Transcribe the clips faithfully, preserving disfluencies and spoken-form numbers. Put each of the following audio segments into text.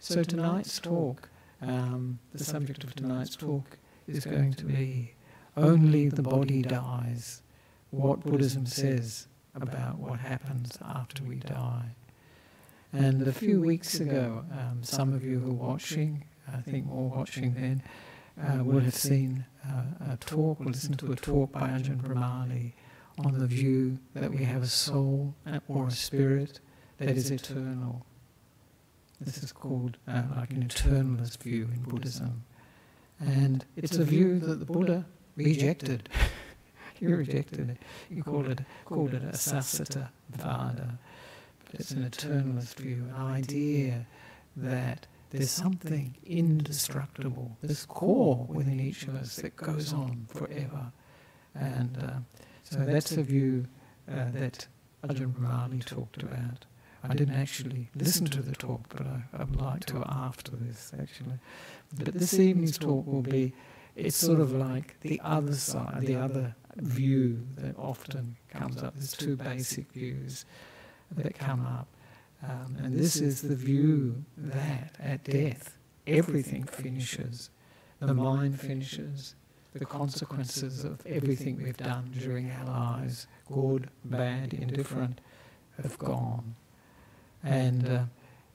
So tonight's talk, um, the subject of tonight's talk is going to be Only the Body Dies, what Buddhism says about what happens after we die. And a few weeks ago, um, some of you who are watching, I think more watching then, uh, will have seen uh, a talk, or listened to a talk by Ajahn Brahmali on the view that we have a soul or a spirit that is eternal. This is called uh, like an eternalist view in Buddhism. And it's a view that the Buddha rejected. He rejected it. He called it, called it a Sasata Vada. But it's an eternalist view, an idea that there's something indestructible, this core within each of us that goes on forever. And uh, so that's a view uh, that Ajahn Brahmali talked about. I didn't actually listen to the talk, but I, I would like to after this, actually. But this evening's talk will be, it's sort of like the other side, the other view that often comes up. There's two basic views that come up. Um, and this is the view that at death, everything finishes. The mind finishes. The consequences of everything we've done during our lives, good, bad, indifferent, have gone. And uh,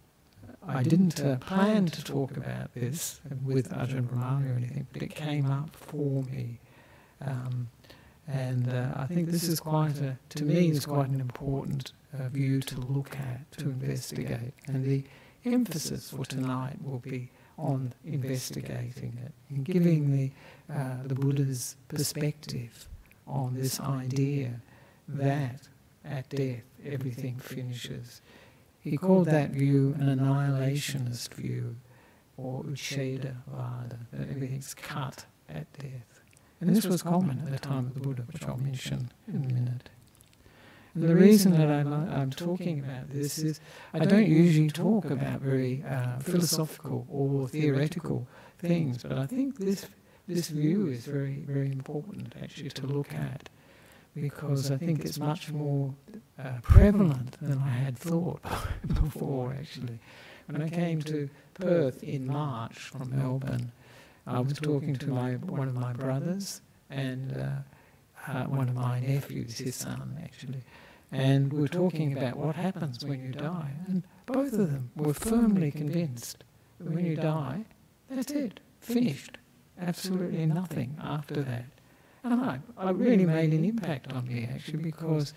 I didn't uh, plan to talk about this with Ajahn Brahmali or anything, but it came up for me. Um, and uh, I think this is quite a, to me, is quite an important uh, view to look at, to investigate. And the emphasis for tonight will be on investigating it and giving the, uh, the Buddha's perspective on this idea that at death everything finishes. He called that view an annihilationist view, or Ucheda Vada, that everything's cut at death. And this was common at the time of the Buddha, which I'll mention in a minute. And the reason that I'm, I'm talking about this is I don't usually talk about very uh, philosophical or theoretical things, but I think this this view is very, very important actually to look at, because I think it's much more uh, prevalent than I had thought before, actually. When I came to Perth in March from Melbourne, I was talking to my one of my brothers and uh, uh, one of my nephews, his son, actually. And we were talking about what happens when you die. And both of them were firmly convinced that when you die, that's it, finished. Absolutely nothing after that. And I, I really made an impact on me, actually, because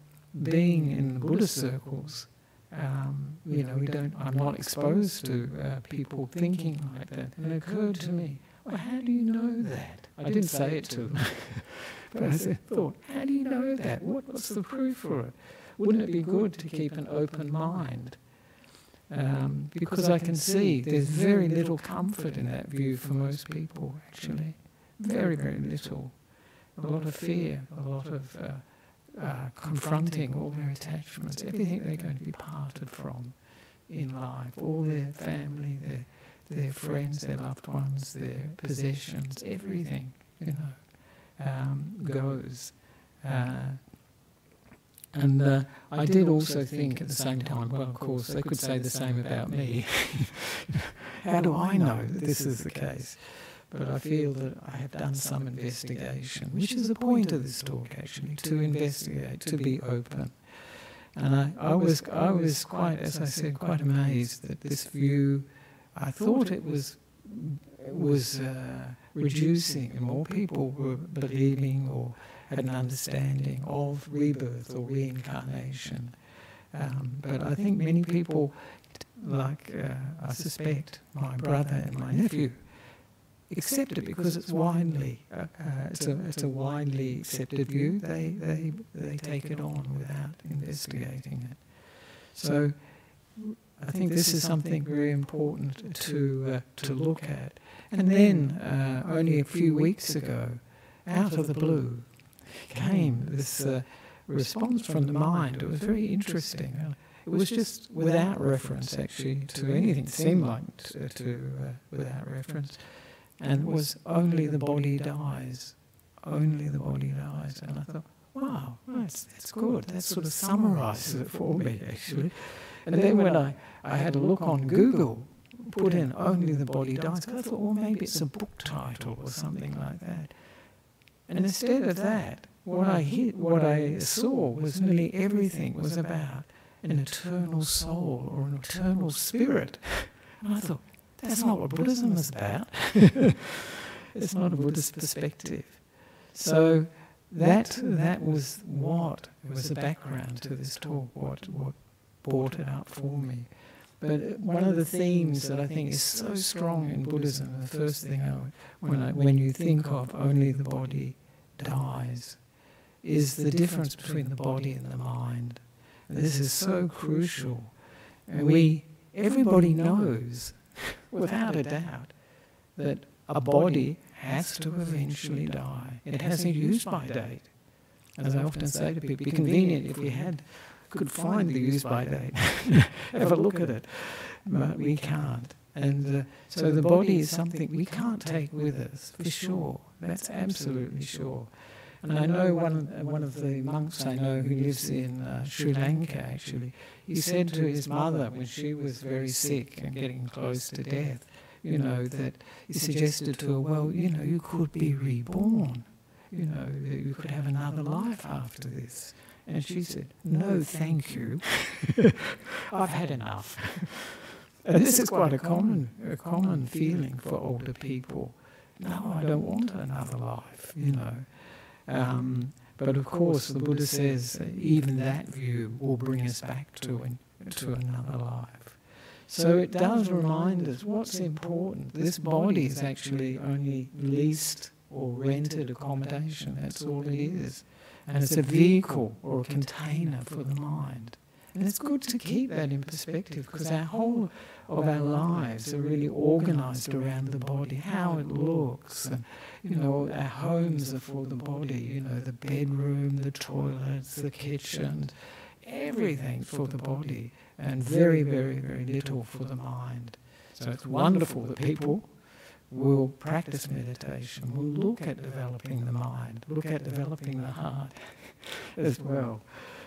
being in the Buddhist circles, um, you know, we don't. I'm not exposed to uh, people thinking like that. And it occurred to me, well, how do you know that? I didn't say it to them, but I said, thought, how do you know that? What, what's the proof for it? Wouldn't it be good to keep an open mind? Um, because I can see there's very little comfort in that view for most people, actually. Very, very little. A lot of fear, a lot of uh, uh, confronting all their attachments, everything they're going to be parted from in life, all their family, their their friends, their loved ones, their possessions, everything, you know, um, goes. Uh, and uh, I did also think at the same time, well, of course, they could say the same about me. How do I know that this is the case? But I feel that I have done some investigation, which is the point of this talk, actually, to investigate, to be open. And I, I was, I was quite, as I said, quite amazed that this view, I thought it was was uh, reducing, and more people were believing or had an understanding of rebirth or reincarnation. Um, but I think many people, like uh, I suspect my brother and my nephew, accept it because it's widely uh, uh, it's a it's a widely accepted view. They they they take it on without investigating it. So I think this is something very important to uh, to look at. And then uh, only a few weeks ago, out of the blue, came this uh, response from the mind. It was very interesting. It was just without reference, actually, to anything. It seemed like to, to uh, without reference. And it was only the body dies. Only the body dies. And I thought, wow, that's, that's good. That sort of summarises it for me, actually. And then when I, I had a look on Google, put in only the body dies. I thought, well, maybe it's a book title or something like that. And instead of that, what I hit, what I saw was nearly everything was about an eternal soul or an eternal spirit. And I thought, that's not what Buddhism is about. It's not a Buddhist perspective. So that that was what was the background to this talk, what what brought it up for me. But one of the themes that I think is so strong in Buddhism, the first thing I, when I, when you think of only the body dies, is the difference between the body and the mind. And this is so crucial. And we, everybody knows, without a doubt, that a body has to eventually die. It has a use-by date. As I often say to people, it'd be convenient if we had could find the use-by date, have a look at it, but we can't. And uh, so the body is something we can't take with us, for sure. That's absolutely sure. And I know one, one of the monks I know who lives in uh, Sri Lanka, actually, he said to his mother when she was very sick and getting close to death, you know, that he suggested to her, well, you know, you could be reborn. You know, you could have another life after this. And she said, no, thank you. I've had enough. And this is quite a common, a common feeling for older people. No, I don't want another life, you know. Um, but of course, the Buddha says uh, even that view will bring us back to, an, to another life. So it does remind us what's important. This body is actually only leased or rented accommodation. That's all it is. And it's a vehicle or a container for the mind. And it's good to keep that in perspective because our whole of our lives are really organised around the body, how it looks. And, you know, our homes are for the body, you know, the bedroom, the toilets, the kitchen, everything for the body, and very, very, very little for the mind. So it's wonderful that people will practice meditation, will look at developing the mind, look at developing the heart as well.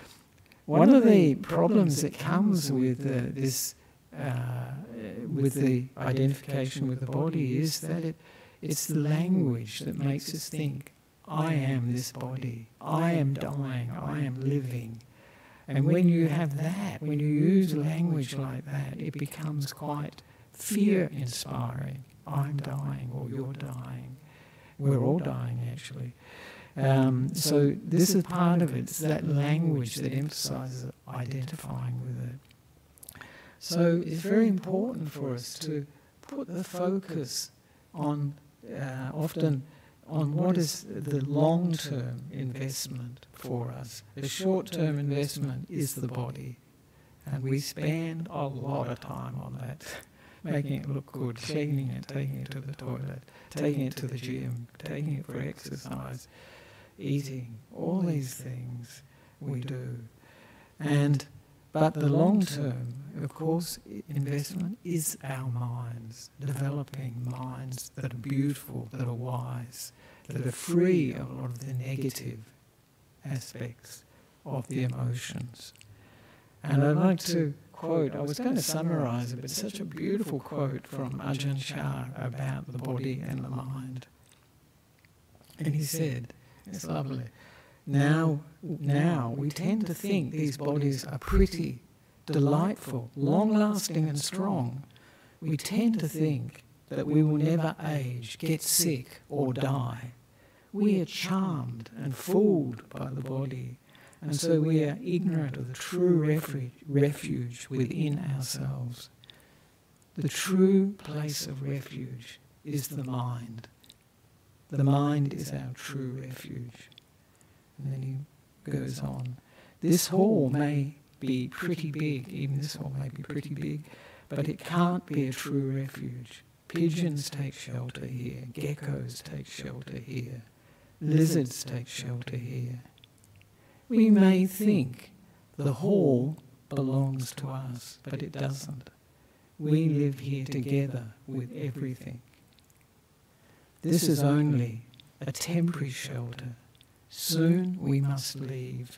One of the problems that comes with uh, this, uh, with the identification with the body is that it, it's the language that makes us think, I am this body, I am dying, I am living. And when you have that, when you use language like that, it becomes quite fear-inspiring. I'm dying or you're dying. We're all dying, actually. Um, so this is part of it. It's that language that emphasises identifying with it. So it's very important for us to put the focus on, uh, often, on what is the long-term investment for us. The short-term investment is the body. And we spend a lot of time on that. Making it look good, cleaning it, taking it to the toilet, taking it to the gym, taking it for exercise, eating, all these things we do. And but the long-term, of course, investment is our minds, developing minds that are beautiful, that are wise, that are free of a lot of the negative aspects of the emotions. And I'd like to quote, I was going to summarise it, but it's such a beautiful quote from Ajahn Chah about the body and the mind. And he said, it's lovely, now, now we tend to think these bodies are pretty, delightful, long-lasting and strong. We tend to think that we will never age, get sick or die. We are charmed and fooled by the body. And so we are ignorant of the true refuge, refuge within ourselves. The true place of refuge is the mind. The mind is our true refuge. And then he goes on. This hall may be pretty big, even this hall may be pretty big, but it can't be a true refuge. Pigeons take shelter here, geckos take shelter here, lizards take shelter here. We may think the hall belongs to us, but it doesn't. We live here together with everything. This is only a temporary shelter. Soon we must leave.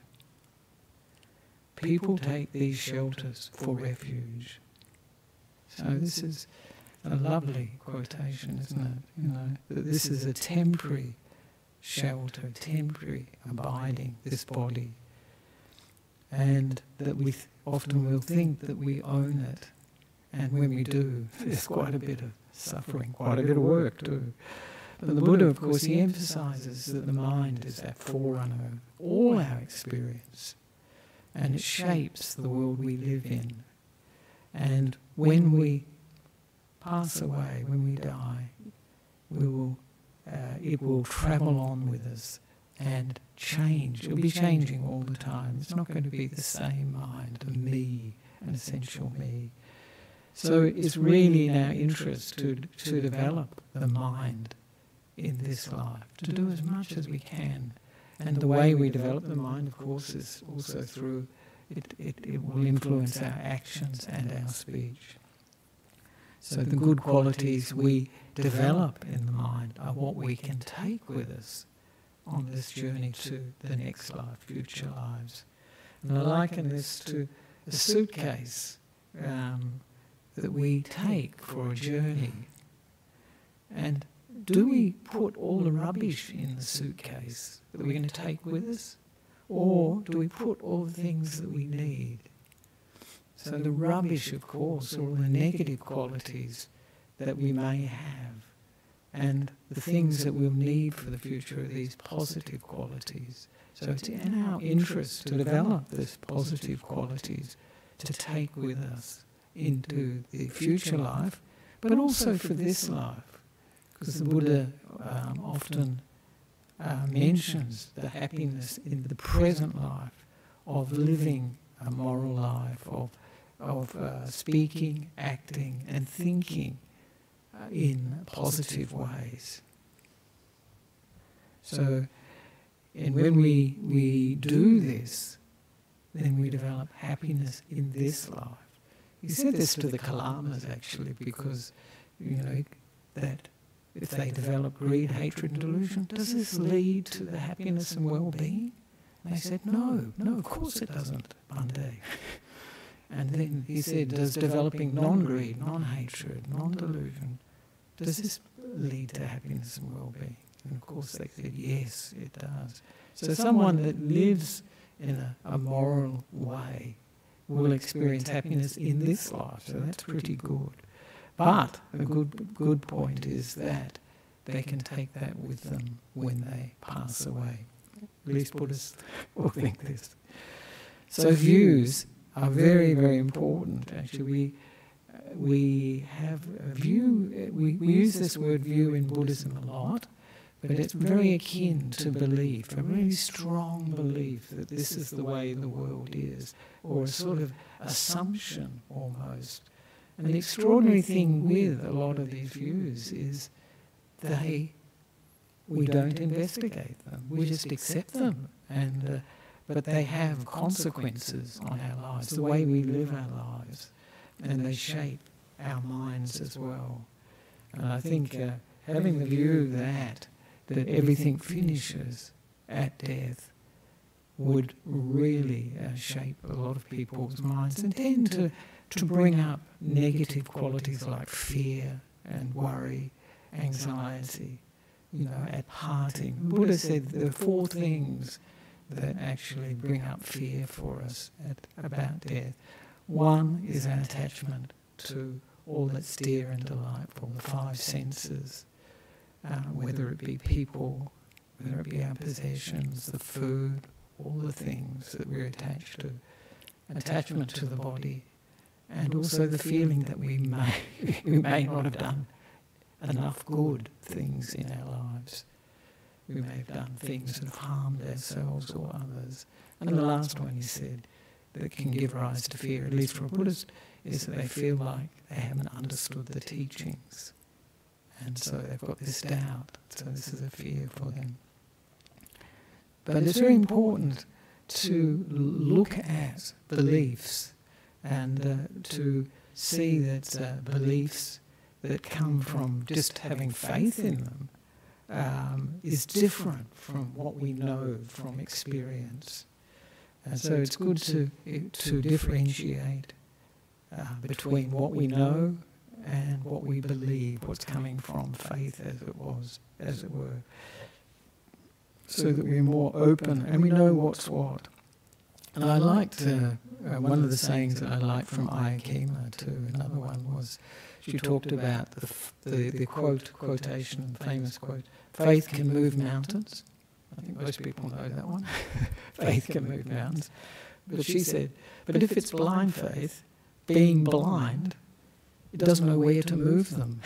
People take these shelters for refuge. So this is a lovely quotation, isn't it? You know, that this is a temporary shelter, temporary abiding, this body. And that we th- often will think that we own it. And when we do, there's quite a bit of suffering, quite a bit of work too. But the Buddha, of course, he emphasizes that the mind is that forerunner of all our experience. And it shapes the world we live in. And when we pass away, when we die, we will, uh, it will travel on with us and change. It will be changing all the time. It's not going to be the same mind, a me, an essential me. So it's really in our interest to, to develop the mind in this life, to do as much as we can. And the way we develop the mind, of course, is also through, it, it, it will influence our actions and our speech. So the good qualities we develop in the mind are what we can take with us on this journey to the next life, future lives. And I liken this to a suitcase um, that we take for a journey. And do we put all the rubbish in the suitcase that we're going to take with us? Or do we put all the things that we need? So the rubbish, of course, are all the negative qualities that we may have. And the things that we'll need for the future are these positive qualities. So it's in our interest to develop these positive qualities to take with us into the future life, but also for this life. Because the Buddha um, often uh, mentions the happiness in the present life of living a moral life, of, of uh, speaking, acting and thinking uh, in positive ways. So, and when we, we do this, then we develop happiness in this life. He said this to the Kalamas actually, because, you know, that if they develop greed, hatred and delusion, does this lead to the happiness and well-being? And they said, no, no, of course it doesn't, Bande. And then he said, does developing non-greed, non-hatred, non-delusion, does this lead to happiness and well-being? And of course they said, yes, it does. So someone that lives in a, a moral way will experience happiness in this life, so that's pretty good. But a good good point is that they can take that with them when they pass away. At least Buddhists will think this. So views are very, very important. Actually, we uh, we have a view. We, we use this word view in Buddhism a lot, but it's very akin to belief, a really strong belief that this is the way the world is, or a sort of assumption almost. And the extraordinary thing with a lot of these views is they, we don't investigate them, we just accept them, and uh, but they have consequences on our lives, the way we live our lives, and they shape our minds as well. And I think uh, having the view that that everything finishes at death would really uh, shape a lot of people's minds and tend to to bring up negative qualities like fear and worry, anxiety, you know, at parting. The Buddha said there are four things that actually bring up fear for us at, about death. One is our attachment to all that's dear and delightful, the five senses, uh, whether it be people, whether it be our possessions, the food, all the things that we're attached to. Attachment to the body, and also the feeling that we may we may not have done enough good things in our lives. We may have done things that have harmed ourselves or others. And the last one, he said, that can give rise to fear, at least for a Buddhist, is that they feel like they haven't understood the teachings. And so they've got this doubt. So this is a fear for them. But it's very important to look at beliefs and uh, to see that uh, beliefs that come from just having faith in them um, is different from what we know from experience. And so it's good to to differentiate uh, between what we know and what what we believe, what's coming from faith, as it was, as it were, so that we're more open and we know what's what. And I liked uh, uh, one of the sayings that I liked from Ayya Khema too. Another one was, she talked about the, f- the, the quote, quotation, famous quote, faith can move mountains. I think most people know that one. Faith can move mountains. But she said, but if it's blind faith, being blind, it doesn't know where to move them.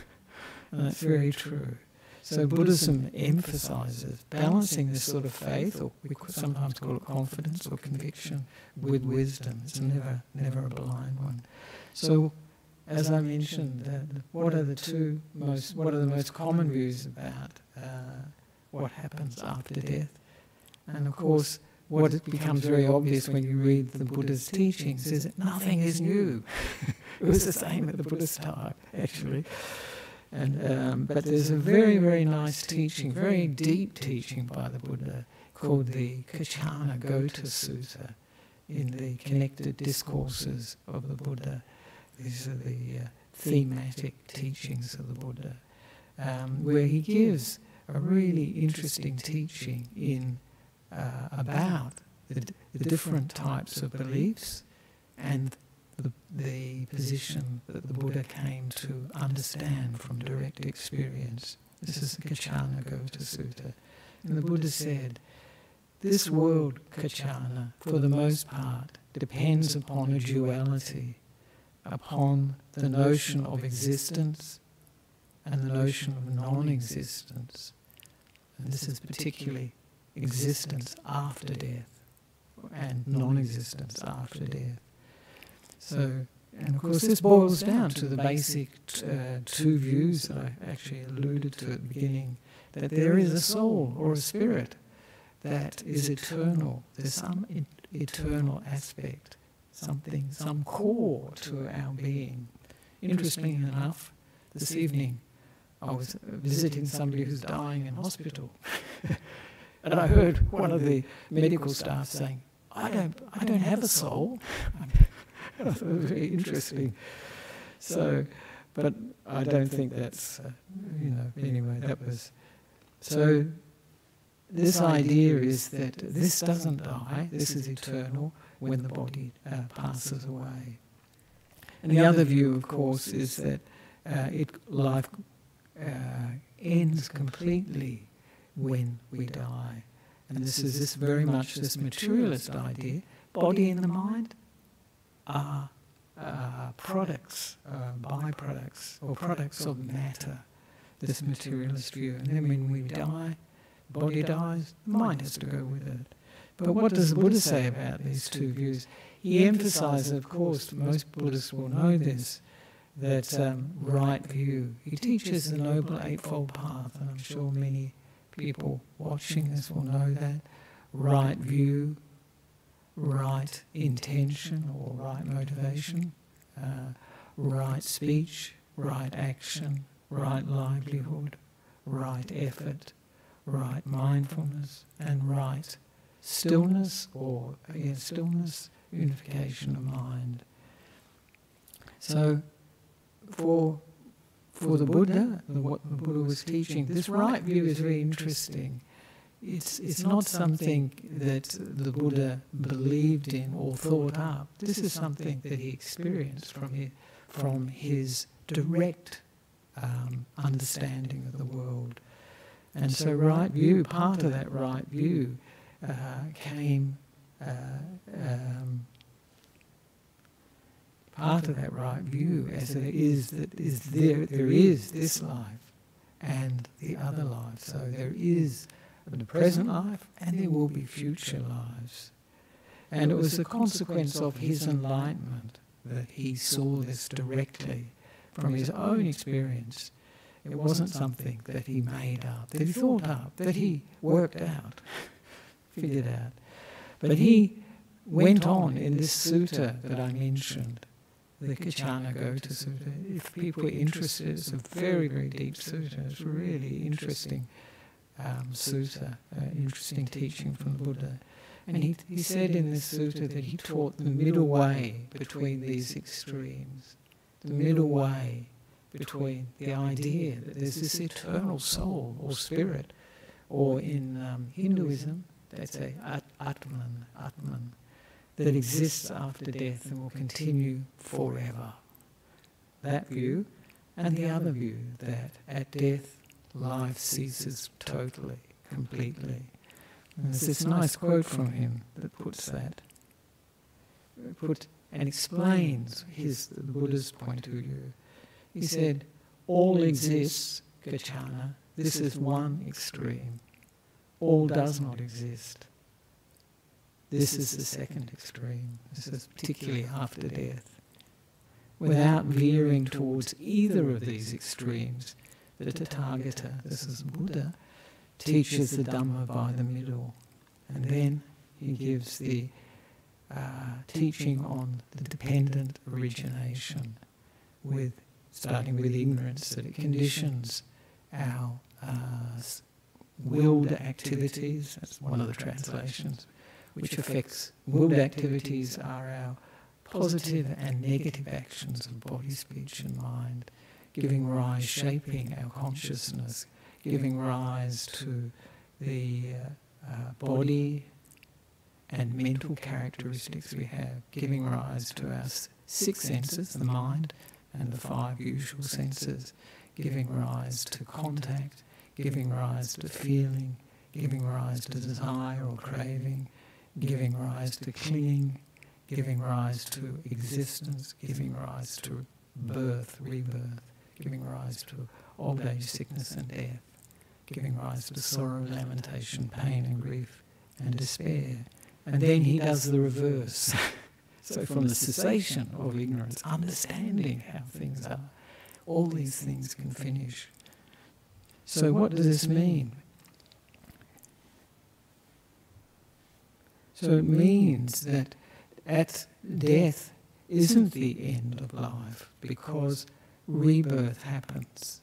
And that's very true. So Buddhism emphasises balancing this sort of faith, or we could sometimes call it confidence or conviction, with wisdom. It's never, never a blind one. So, as I mentioned, uh, what are the two most, what are the most common views about uh, what happens after death? And of course, what it becomes very obvious when you read the Buddha's teachings is that nothing is new. It was the same at the Buddha's time, actually. And, um, but there's a very, very nice teaching, very deep teaching by the Buddha called the Kachana Gota Sutta in the Connected Discourses of the Buddha. These are the uh, thematic teachings of the Buddha, um, where he gives a really interesting teaching in uh, about the, the different types of beliefs and The, the position that the Buddha came to understand from direct experience. This is the Kachana Gota Sutta. And the Buddha said, this world, Kachana, for the most part, depends upon a duality, upon the notion of existence and the notion of non-existence. And this is particularly existence after death and non-existence after death. So, and of course this boils down to the basic uh, two views that I actually alluded to at the beginning, that there is a soul or a spirit that is eternal. There's some in- eternal aspect, something, some core to our being. Interestingly enough, this evening I was visiting somebody who's dying in hospital and I heard one of the medical staff saying, I don't, I don't have a soul. I thought it was very interesting. So, but I don't think that's, uh, you know, anyway, that was... So, this idea is that this doesn't die, this is eternal when the body uh, passes away. And the other view, of course, is that uh, it life uh, ends completely when we die. And this is this very much this materialist idea, body and the mind are uh, products, uh, byproducts, or products of matter, this materialist view. And then when we die, body dies, the mind has to go with it. But what does the Buddha say about these two views? He emphasises, of course, most Buddhists will know this, that um, right view. He teaches the Noble Eightfold Path, and I'm sure many people watching this will know that. Right view, right intention or right motivation, uh, right speech, right action, right livelihood, right effort, right mindfulness, and right stillness, or again stillness, unification of mind. So for for the Buddha, what the Buddha was teaching, this right view is very interesting. It's, it's not something that the Buddha believed in or thought up. This is something that he experienced from his, from his direct um, understanding of the world. And so right view, part of that right view uh, came, uh, um, part of that right view as it is that is there, there is this life and the other life. So there is the present life and there will be future lives. And it was a consequence of his enlightenment that he saw this directly from his own experience. It wasn't something that he made up, that he thought up, that he worked out, figured out. But he went on in this sutta that I mentioned, the Kachana Gota Sutta. If people are interested, it's a very, very deep sutta. It's really interesting um, sutta, uh, interesting teaching from the Buddha. And he, he said in this sutta that he taught the middle way between these extremes, the middle way between the idea that there's this eternal soul or spirit, or in um, Hinduism, they say At- Atman, Atman, that exists after death and will continue forever. That view, and the other view that at death life ceases totally, completely. And there's this nice quote from him that puts that, put and explains his the Buddha's point of view. He said, all exists, Gacchana. This is one extreme. All does not exist. This is the second extreme. This is particularly after death. Without veering towards either of these extremes, the Tathagata, this is Buddha, teaches the Dhamma by the middle. And then he gives the uh, teaching on the dependent origination, with starting with ignorance, that it conditions our uh, willed activities. That's one of the translations, which affects willed activities are our positive and negative actions of body, speech and mind, giving rise, shaping our consciousness, giving rise to the uh, uh, body and mental characteristics we have, giving rise to our six senses, the mind and the five usual senses, giving rise to contact, giving rise to feeling, giving rise to desire or craving, giving rise to clinging, giving rise to existence, giving rise to birth, rebirth, giving rise to old age, sickness and death, giving rise to sorrow, lamentation, pain and grief and despair. And then he does the reverse. So from the cessation of ignorance, understanding how things are, all these things can finish. So what does this mean? So it means that at death isn't the end of life, because rebirth happens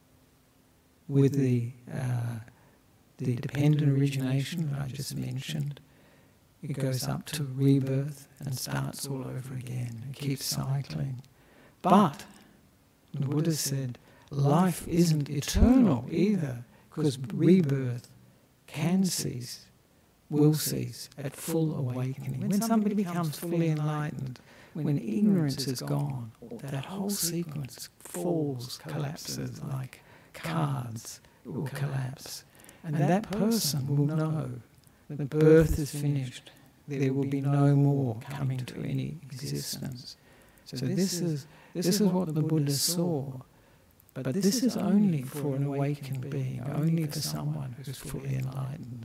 with the uh, the dependent origination that I just mentioned. It goes up to rebirth and starts all over again. It keeps cycling. But the Buddha said life isn't eternal either, because rebirth can cease, will cease at full awakening. When somebody becomes fully enlightened, when ignorance is gone, that whole sequence falls, collapses like cards. It will collapse. And that person will know that birth is finished. There will be no more coming to any existence. So this is this is what the Buddha saw. But this is only for an awakened being, only for someone who's fully enlightened.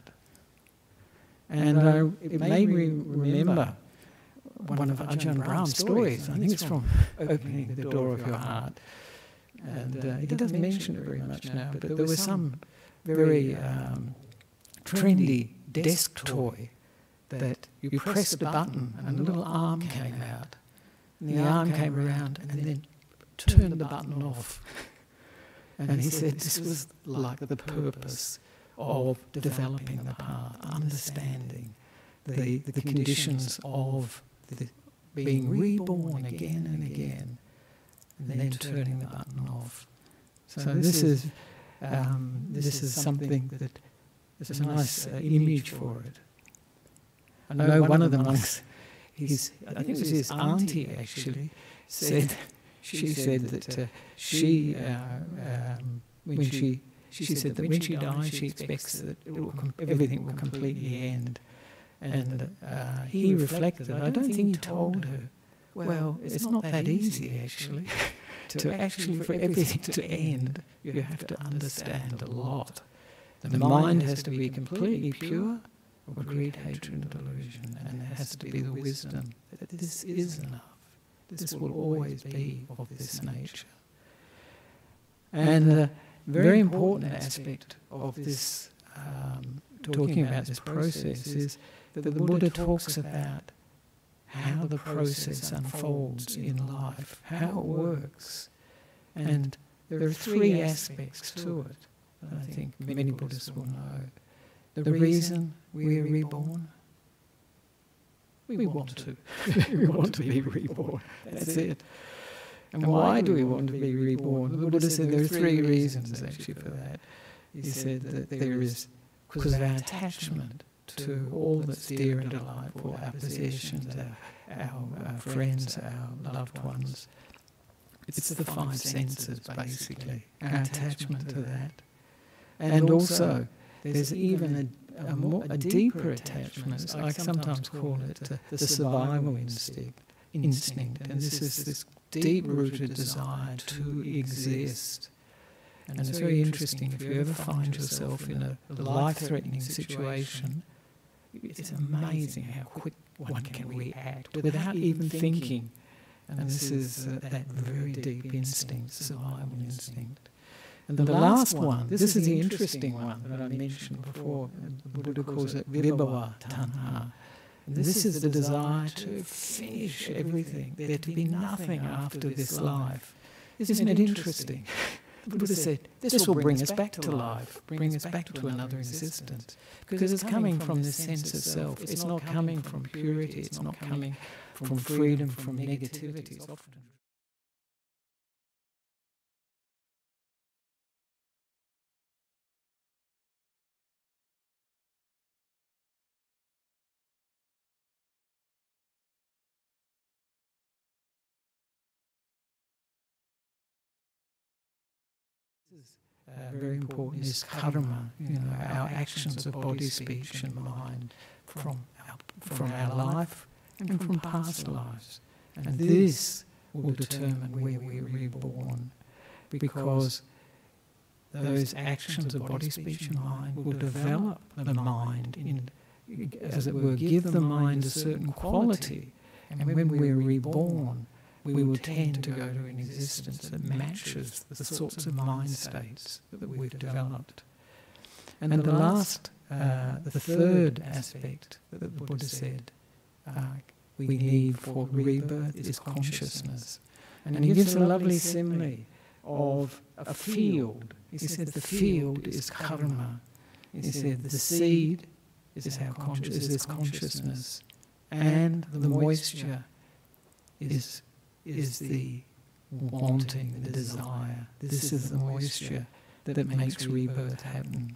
And uh, it made me remember one of Ajahn Brahm's stories. I think it's from Opening the Door of Your Heart. And uh, he doesn't mention it very much now, but there was some very um, trendy desk toy that you pressed a button and a little arm came out. And the arm came around and then turned the button off. And he said this was like the purpose of developing the path, understanding the, the conditions of the being reborn again and again, and then turning the button off. So this is um, this is something that is a nice uh, image for it. I know one of the monks, his, I think it was his auntie actually, said, she said that uh, she, uh, um, when she, she said that when she dies, she expects that it will com- everything will completely end. And uh, he reflected, I don't think he told her, well, it's not that easy actually. To actually, for everything to end, you have to understand a lot. The mind has to be completely pure of greed, hatred and delusion, and there has to be the wisdom that this is enough. This will always be of this nature. And a very important aspect of this, um, talking about this process, is that the Buddha talks about how the process unfolds in life, how it works. And there are three aspects to it that I think many Buddhists will know. The reason we are reborn, we want to. We want to be reborn. That's it. And why do we want to be reborn? The Buddha said there are three reasons actually for that. He said that there is because of our attachment to all that's dear and delightful, our possessions, our, our, our friends, our loved ones. It's the five senses, basically, our attachment to that. And also, there's even a, a, more, a deeper attachment, I sometimes call it uh, the survival instinct, instinct. And this is this deep-rooted desire to exist. And it's very interesting, if you ever find yourself in a life-threatening situation, it's amazing how quick one can react without even thinking. And this is uh, that very deep instinct, survival instinct. And the last one, this is the interesting one that I mentioned before, the Buddha calls it vibhava tanha. And this is the desire to finish everything, there to be nothing after this life. Isn't it interesting? The Buddha said, this will bring us back to life, bring us back to another existence. Because it's coming from the sense of self. It's not coming from purity, it's not coming from freedom from negativity. It's often Uh, very important is karma, you know, our actions of body, speech and mind from our, from our life and from past lives. And this will determine where we are reborn, because those actions of body, speech and mind will develop the mind, in, as it were, give the mind a certain quality. And when we are reborn, we will tend to go to an existence that matches the sorts of mind states that we've developed. And the last, uh, the third aspect that the Buddha said uh, we need for rebirth is consciousness. And he gives a lovely simile of a field. He said the field is karma. He said the seed is our conscious, is this consciousness, and the moisture is is the wanting, the desire. This is the moisture that makes rebirth happen.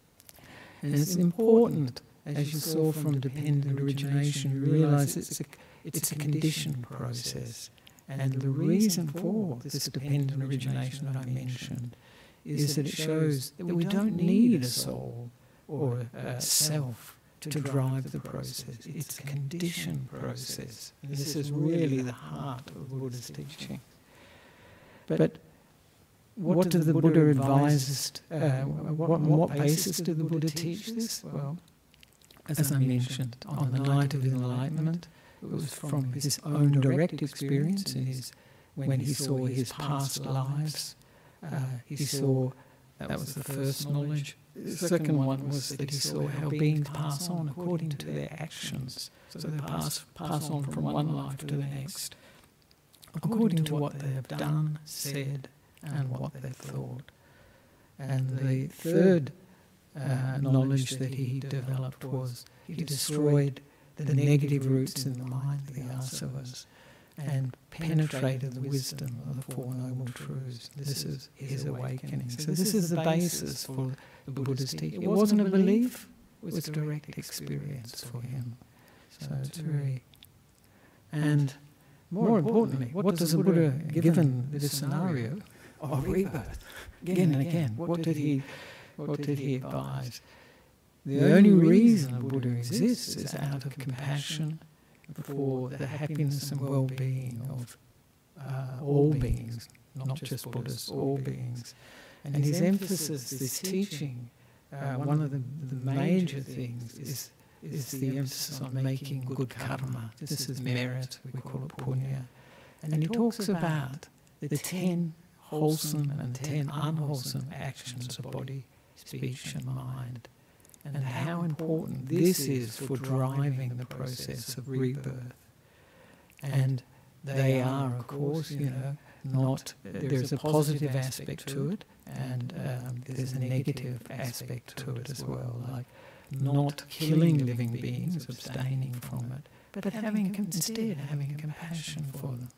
And it's important, as you saw from dependent origination, you realise it's a, it's a conditioned process. And the reason for this dependent origination that I mentioned is that it shows that we don't need a soul or a self to drive the process. It's a conditioned process. And this is really the heart of the Buddha's teaching. But what did the Buddha advise us? Uh, what, on what basis did the Buddha teach this? Well, as I mentioned, on the night of enlightenment, it was from his own direct experience in his, when he saw his past lives. Uh, he saw, that was the first knowledge. The second one was that he saw how beings pass on according to their actions. So they pass, pass on from one life to the next, according to what they have done, said, and what they've thought. And the third uh, knowledge that he developed was he destroyed the negative roots in the mind, the asavas, and penetrated the wisdom of the Four Noble Truths. This is his awakening. So this is the basis for the Buddha's teaching. It wasn't a belief, it was direct experience for him. So it's very... And more importantly, what does the Buddha, given this scenario of rebirth, again and again, what did he, what did he advise? The only reason the Buddha exists is out of compassion for the happiness and well-being of uh, all beings, not just Buddhists, all beings. And his emphasis, this teaching, uh, one of the, the major things is, is the emphasis on making good karma. This is merit, we call it punya. And he talks about the ten wholesome and ten unwholesome actions of body, speech and mind, and how important this is for driving the process of rebirth. And they are, of course, you know, not, there's a positive aspect to it, and um, there's a negative aspect to it as well, like not killing living beings, abstaining from it, but having, instead having compassion for them.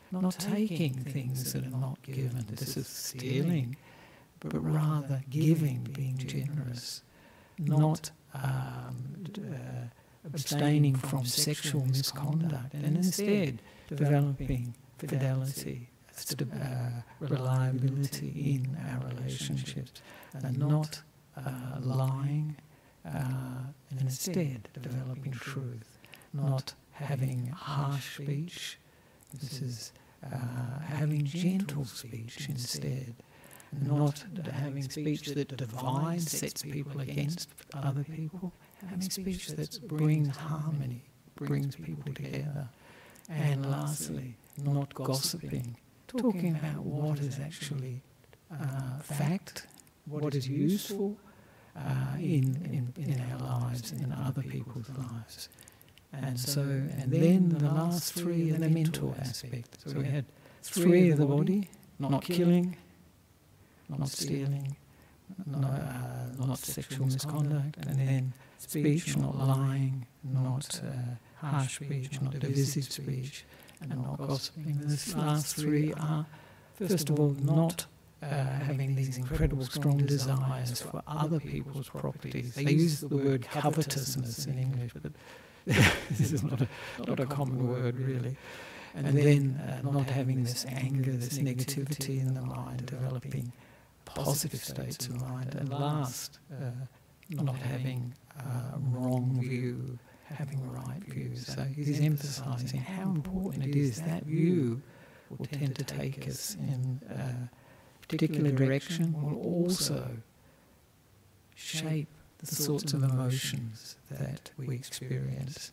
not taking things that are not given. This is stealing, but rather giving, being generous, not um, uh, abstaining from sexual misconduct, and instead developing fidelity, st- uh, reliability in our relationships, and not uh, lying, uh, and instead developing truth, not having harsh speech. This is uh, having gentle speech instead, not having speech that divides, sets people against other people, having speech that brings harmony, brings people together. And lastly, not gossiping, talking about what is actually uh, fact, what is useful uh, in, in, in our lives and in other people's lives. And so, and then the last three are the mental aspect. So we had three of the body: not killing, not stealing, not, uh, not sexual misconduct, and then speech, not lying, not uh, harsh speech, not divisive speech, and not gossiping. The last three are, first of all, not uh, having these incredible strong desires for other people's properties. They use the word covetousness in English, but this is not a, not a common word really. And then uh, not having this anger, this negativity in the mind, developing positive states of mind. And last, uh, not having a wrong view, having a right view. So he's emphasising how important it is that view will tend to take us in a particular direction, will also shape the sorts of emotions that we experience.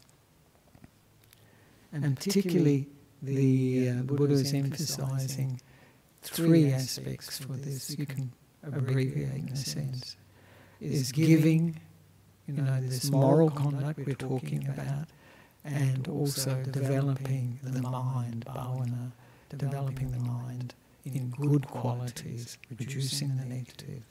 And particularly the uh, Buddha is emphasising three aspects for this. You can abbreviate in a sense. Is giving, you know, this moral conduct we're talking about, and also developing the mind, bhavana, developing the mind in good qualities, reducing the negative.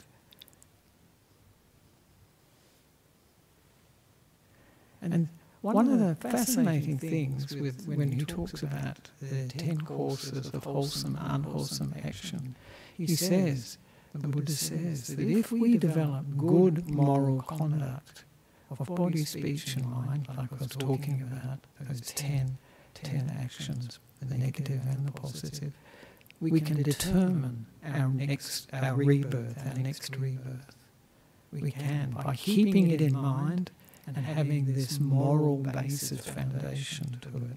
And one of the fascinating things with when he talks about the ten courses of wholesome, unwholesome action, he says, the Buddha says, that if we develop good moral conduct of body, speech and mind, like I was talking about, those ten, ten actions, the negative and the positive, we can determine our next, our rebirth, our next rebirth. We can, by keeping it in mind and having this moral basis foundation to it.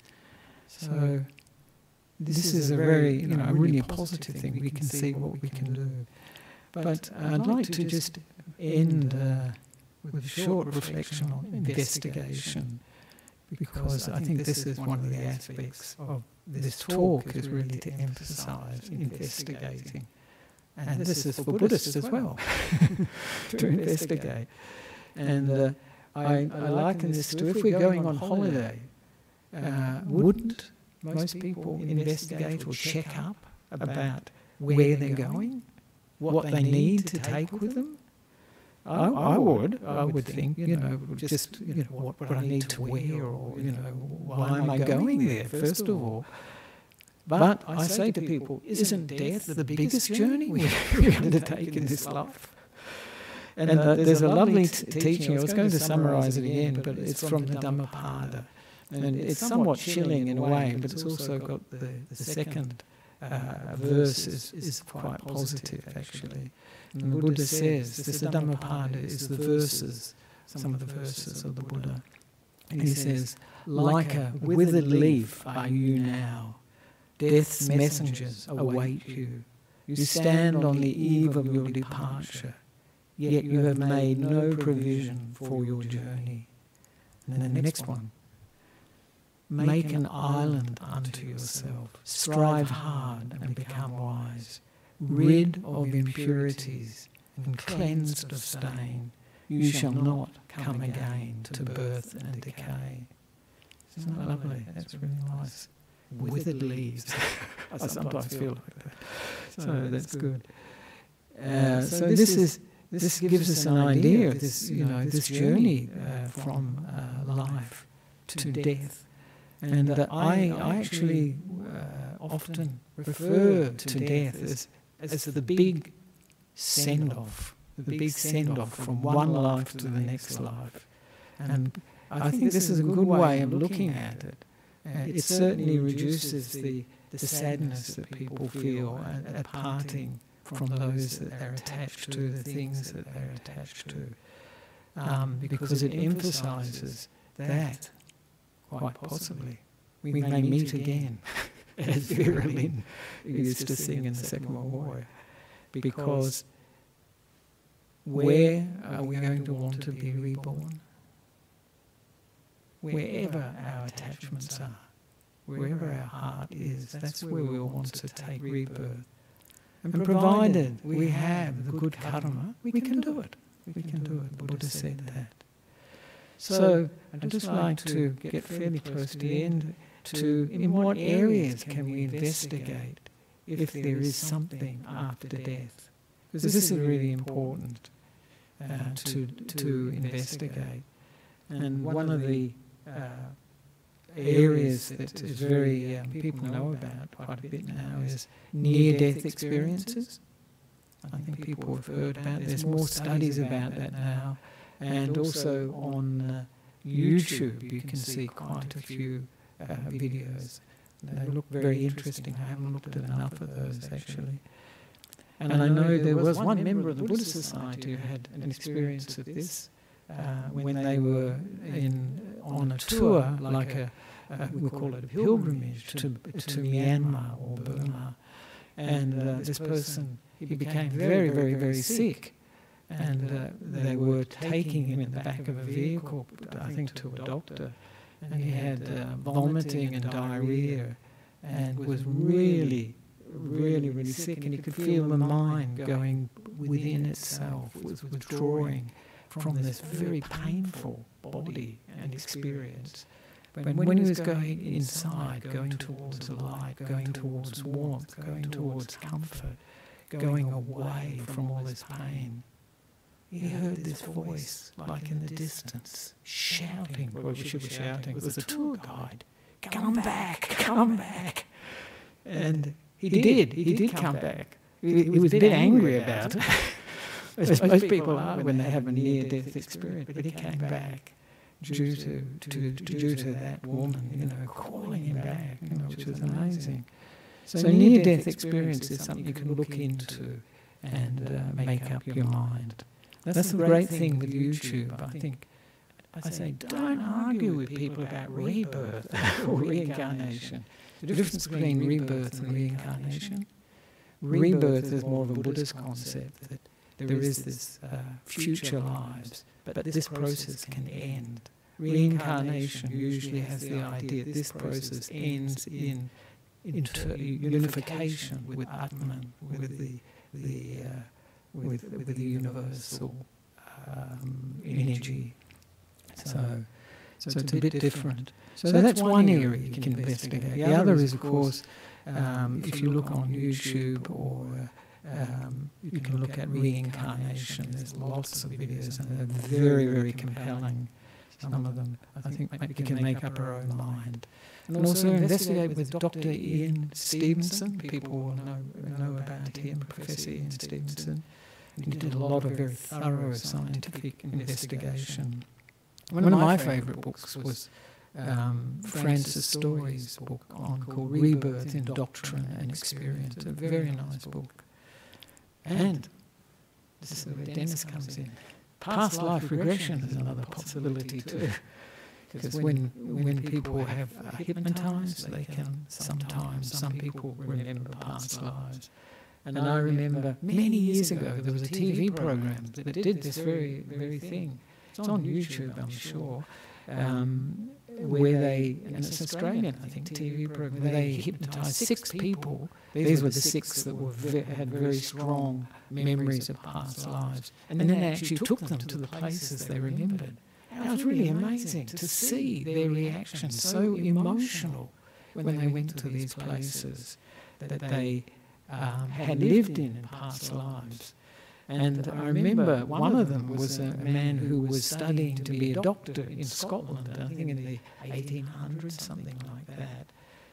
So this is a very, you know, really a positive thing. We can see what we can do. But I'd like to just end uh, with a short reflection on investigation, because I think this is one of the aspects of this talk, is really to emphasise investigating. And this is for Buddhists as well, to investigate. And uh, I, I liken this to, if we're going on holiday, uh, wouldn't most people investigate or check up about where they're going, what they need to take with them? I, I would. I would think, you know, just, you know, what, what I need to wear, or, you know, why am I going there, first of all? But I say to people, isn't death the biggest journey we undertake in this life? And uh, there's a lovely t- teaching, I was going to summarise it again, but it's from the Dhammapada. And it's somewhat chilling in a way, but it's also got the, the second uh, verse is, is quite positive, actually. And the Buddha says, this the Dhammapada is the verses, some of the verses of the Buddha. And he says, like a withered leaf are you now. Death's messengers await you. You stand on the eve of your departure, yet you have made no provision for your journey. And then the next one. Make an island unto yourself. Strive hard and become wise. Rid of impurities and cleansed of stain, you shall not come again to birth and decay. Isn't that lovely? That's really nice. Withered leaves. I sometimes feel like that. So that's good. Uh, so this is this gives us an idea of this, you know, this journey uh, from uh, life to death. And uh, I, I actually uh, often refer to death as, as the big send-off, the big send-off from one life to the next life. And I think this is a good way of looking at it. Uh, it certainly reduces the, the sadness that people feel at, at parting from those that they're attached to, the things that they're attached to, um, because it emphasises that, quite possibly, we may meet again, as Vera Lynn used to sing in the Second World War, because where are we going to want to be reborn? Wherever our attachments are, wherever our heart is, that's where we'll want to take rebirth. And provided we have the good karma, we can do it. We can do it. Buddha said that. So I'd just like to get fairly close to the end to in what areas can we investigate if there is something after death? Because this is really important uh, to, to investigate. And one of the uh, areas that is very, um, people know about quite a bit now is near-death experiences. I think people have heard about it. There's more studies about that now. And also on uh, YouTube you can see quite a few uh, videos. They look very interesting. I haven't looked at enough of those actually. And I know there was one member of the Buddha Society who had an experience of this uh, when they were in on a tour, like a, a we call it a pilgrimage to, to Myanmar or Burma. And uh, this person, he became very, very, very sick. And uh, they were taking him in the back of a vehicle, I think to a doctor. And he had uh, vomiting and diarrhea and was really, really, really sick. And he could feel the mind going within itself, was withdrawing from this very painful body and experience. When, when he was going inside, going towards light, going towards warmth, going towards comfort, going away from all this pain, he heard this voice, like in the distance, shouting. Well, she was shouting. It was a tour guide. Come back, come back. And he did, he did come back. He, he was a bit angry about it, as most people are when they have a near-death experience, but he came back due to, to, due to that woman, you know, calling him back, you know, which was amazing. So near-death experience is something you can look into and uh, make up your mind. That's, That's the great thing with YouTube, I think. I say, don't argue with people about rebirth or reincarnation. The difference between rebirth and reincarnation. Rebirth is more of a Buddhist concept, that there is this uh, future lives, but this process can end. Reincarnation usually has the idea that this process ends in inter- unification with Atman, with the, the uh, With, with the universal um, energy. So, so it's a bit different. So that's one area you can investigate. The other is, of course, um, if you look on YouTube or um, you can look at reincarnation. There's lots of videos and they're very, very compelling. Some of them, I think, we can make up our own mind. And also investigate with Doctor Ian Stevenson. People will know, know about him, Professor Ian Stevenson. He did a lot of very thorough scientific investigation. One of my favourite books was um, Francis Story's book on called Rebirth in Doctrine and Experience. A very nice book. And this is where Dennis comes in. Past life regression is another possibility too. Because when when people have uh, hypnotised, they can sometimes, some people remember past lives. And I remember many years ago there was a T V program that did this very, very thing. It's on YouTube, I'm sure, um, where they, and it's Australian, I think, T V program, where they hypnotised six people. These were the six that were ve- had very strong memories of past lives. And then they actually took them to the places they remembered. And it was really amazing to see their reactions, so emotional when they went to these places that they um, had lived in in past lives. And I remember one of them was a man who was studying to be a doctor in Scotland, I think in the eighteen hundreds, something like that.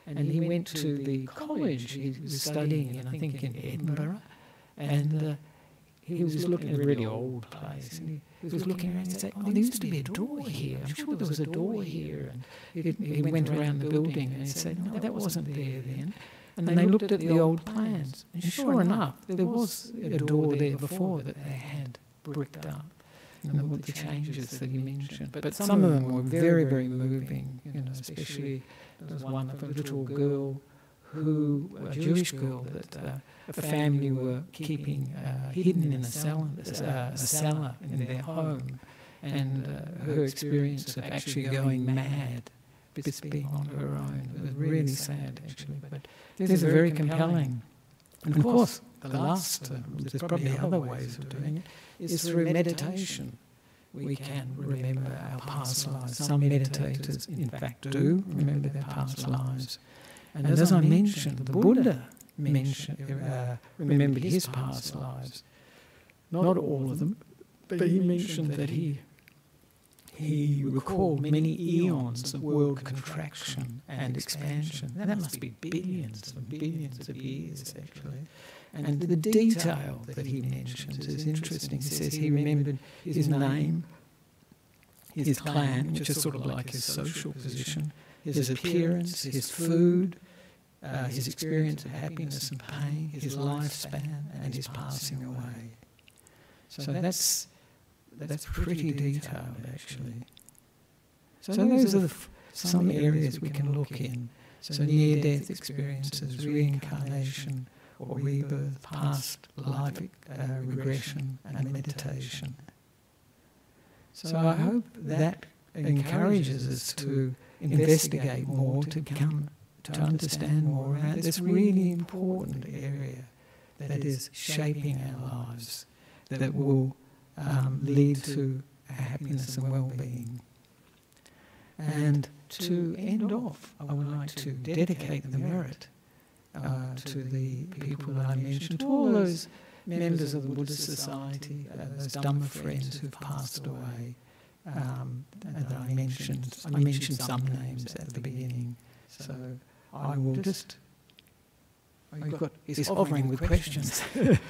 and he went to the college he was studying in, I think in Edinburgh, and uh, he was looking at a really old place, and he, he was looking around and he said, oh, there used to be a door here, I'm sure there was a door here, and he, he went around the building and he said, no, that wasn't there then. And they looked at the old plans, and sure enough, there was a door there before that they had bricked up. And all the changes that he mentioned. But some of them were very, very moving, you know, especially there was one of a little girl who, a Jewish girl, that uh, a family were keeping uh, hidden in a cellar, uh, a cellar in their home, and uh, her experience of actually going mad, just being on her own. It was really sad, actually, but these are very compelling. And of course, the last, uh, there's probably other ways of doing it, is through meditation. We can remember our past lives. Some meditators, in fact, do remember their past lives. And as I mentioned, the Buddha mentioned, uh, remembered his past lives. Not all of them, but he mentioned that he he recalled many eons of world contraction and expansion. Now, that must be billions and billions of years, actually. And the detail that he mentions is interesting. He says he remembered his name, his clan, which is sort of like his social position, his appearance, his food, uh, his experience of happiness and pain, his lifespan, and his passing away. So that's that's pretty detailed, actually. So those are the f- some areas we can look in. So near-death experiences, reincarnation, or rebirth, past life uh, regression, and meditation. So I hope that encourages us to investigate more, to come to understand more about this really important area that is shaping our lives, that will um, lead to happiness and well-being. And to end off, I would like to dedicate the merit Uh, to the people that I mentioned, to all those members of the Buddhist Society, uh, those Dhamma friends who've passed away, um, that I mentioned. I mentioned some names at the beginning, so I will just. I've got is offering with questions.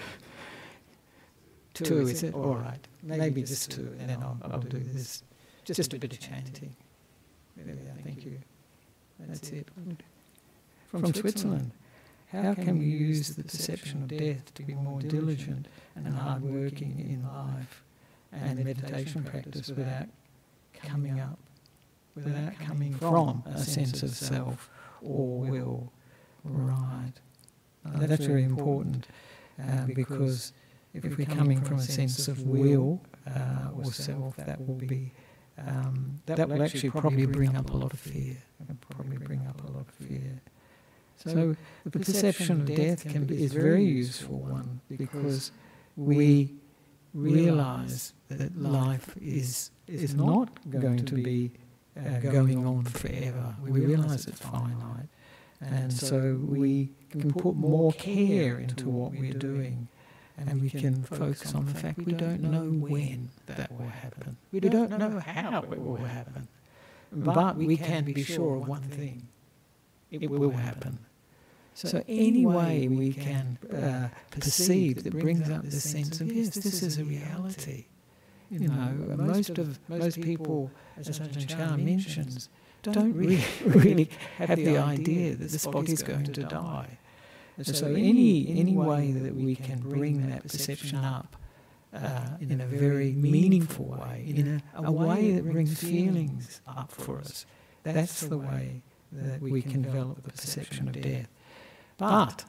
Two, is it? All right, maybe just two, and then I'll, I'll do this. Just a bit of chanting. There we are. Thank you. That's it. From Switzerland. How can we use the perception of death to be more diligent and hard-working in life and meditation practice without coming up, without coming from a sense of self or will? Right. Now, that's very important uh, because if we're coming from a sense of will uh, or self, that will be um, that will actually probably bring up a lot of fear. It will probably bring up a lot of fear. So the perception of death can be, is a very useful one because we realise that life is is not going to be uh, going on forever. We realise it's finite, and so we can put more care into what we're doing, and we can focus on the fact we don't know when that will happen. We don't know how it will happen, but we can be sure of one thing: it will happen. So any way we can uh, perceive that brings up the sense of, yes, this is a reality. You know, most of most people, as Ajahn Chah mentions, don't really, really have the idea that this body is going to die. So any any way that we can bring that perception up uh, in a very meaningful way, in a, a way that brings feelings up for us, that's the way that we can develop the perception of death. But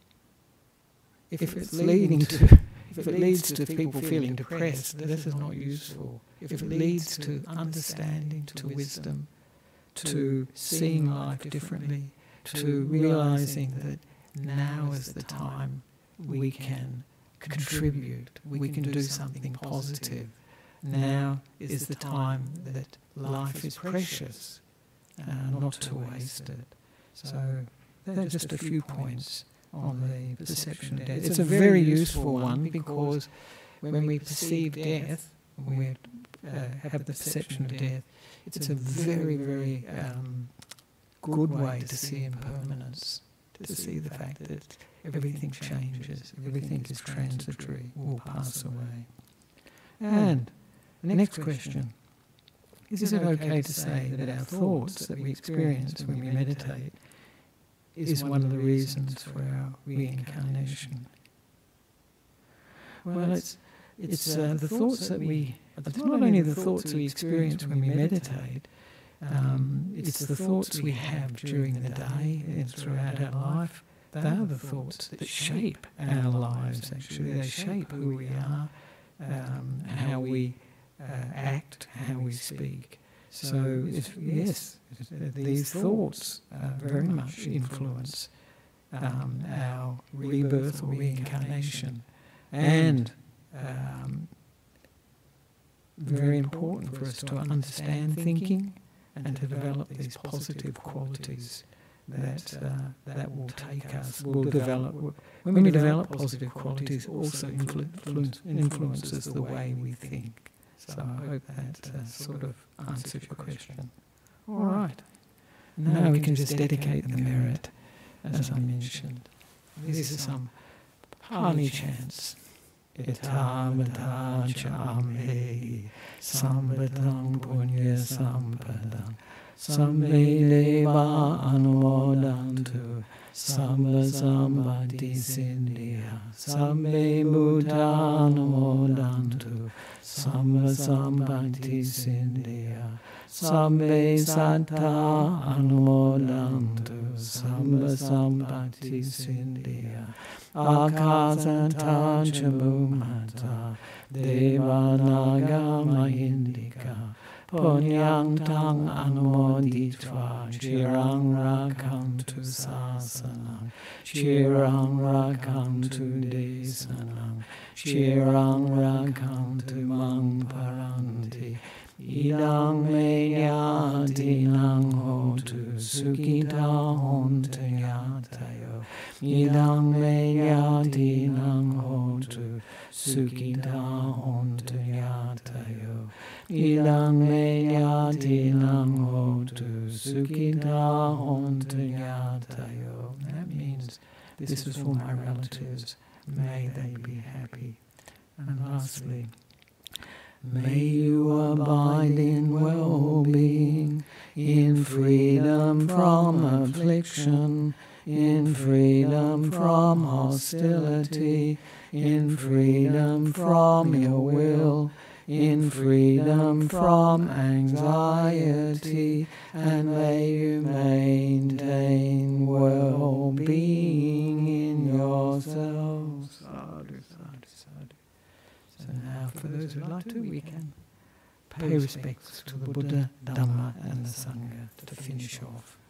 if it's leading to, if it leads to people feeling depressed, this is not useful. If it leads to understanding, to wisdom, to seeing life differently, to realising that now is the time we can contribute, we can do something positive. Now is the time that life is precious, uh, not to waste it. So there are just a few points on the perception of death. It's a very useful one because when we perceive death, when we uh, have the perception of death, it's a very, very um, good way to see impermanence, to see the fact that everything changes, everything is transitory, will pass away. And the next question, is it okay to say that our thoughts that we experience when we meditate is one of the reasons for our reincarnation? Well, it's it's uh, the thoughts that we, it's not only the thoughts we experience when we meditate, um, it's the thoughts we have during the day and throughout our life. They are the thoughts that shape our lives, actually. They shape who we are, um, how we uh, act, how we speak. So, if, yes, these thoughts uh, very much influence um, our rebirth or reincarnation. And um, very important for us to understand thinking and to develop these positive qualities that uh, that will take us, will develop. When we develop positive qualities, it also influ- influences the way we think. So I hope that uh, sort of answers your question. All right. Now we can just dedicate the merit, as I mentioned. These are some Pali chants. Itamata chame sambatam punya sampadam sambe deva anumodantu samba sambati sindhya sambe bhuta anumodantu samba sambati sindhya sambe satta anumodantu samba sambati sindhya Akasanta Chabumata Devanaga Mahindika Punyang Tang Anumoditva Chirang Rakantu Sasanang Chirang Rakantu Desanang Chirang Rakantu Mang Paranti Idang Menyati Nang Hotu Sukita Hontu Yatayo Idang Menyati Nang Hotu Sukita Hontu Yatayo Idang Menyati Nang Hotu Sukita Hontu Yatayo. That means this is for my relatives. May they be happy. And lastly, may you abide in well-being, in freedom from affliction, in freedom from hostility, in freedom from ill will, in freedom from anxiety, and may you maintain well-being in yourselves. Sadhu, sadhu, sadhu. So now, for those who would like to, we can pay respects to the Buddha, Dhamma, and the Sangha to finish off.